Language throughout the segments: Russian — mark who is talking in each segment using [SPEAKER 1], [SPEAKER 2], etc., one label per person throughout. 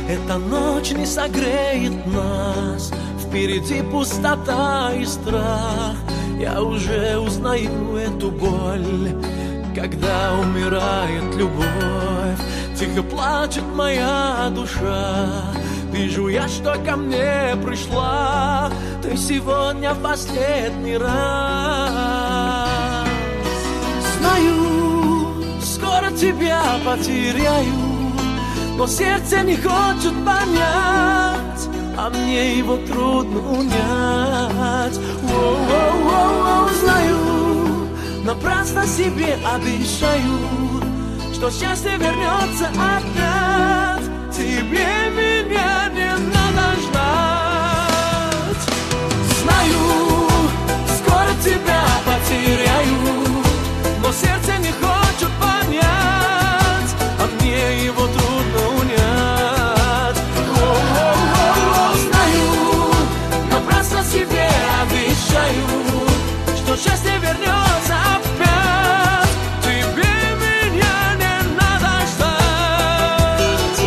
[SPEAKER 1] Эта ночь не согреет нас, впереди пустота и страх. Я уже узнаю эту боль, когда умирает любовь. Тихо плачет моя душа, вижу я, что ко мне пришла ты сегодня в последний раз. Знаю, скоро тебя потеряю, но сердце не хочет понять, а мне его трудно унять. Знаю, напрасно себе обещаю, что счастье вернется опять. Тебе меня не надо ждать. Знаю, скоро тебя потеряю, но сердце не хочет понять, а мне его трудно унять. Знаю, напрасно себе обещаю, что счастье вернется опять. Тебе меня не надо ждать.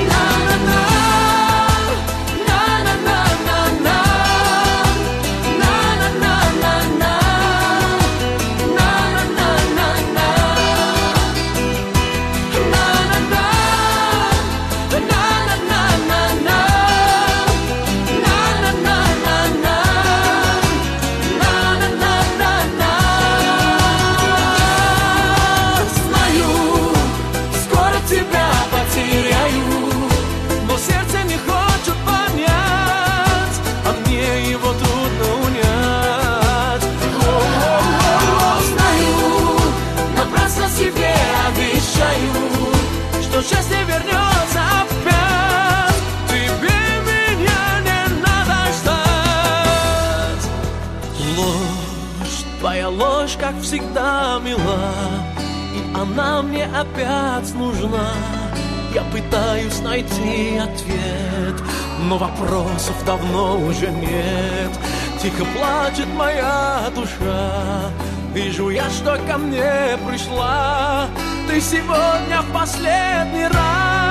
[SPEAKER 1] Что счастье вернется опять. Тебе меня не надо ждать. Ложь, твоя ложь, как всегда, мила, и она мне опять нужна. Я пытаюсь найти ответ, но вопросов давно уже нет. Тихо плачет моя душа, вижу я, что ко мне пришла ты сегодня в последний раз.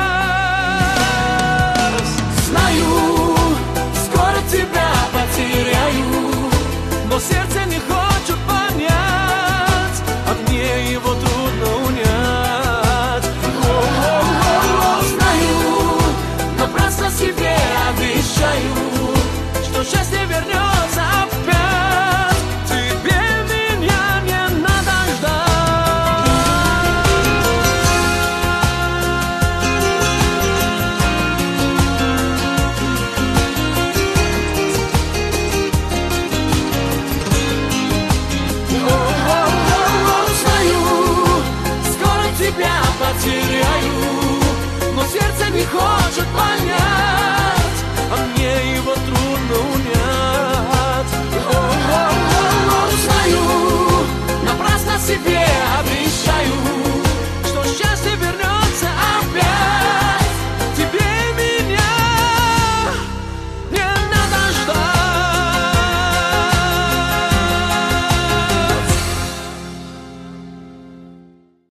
[SPEAKER 1] Знаю, скоро тебя потеряю, но сердце не хочет понять, а мне его трудно унять. Знаю, напрасно себе обещаю, что счастье вернется опять. Тебе меня не надо ждать. Тебя потеряю, но сердце не хочет понять.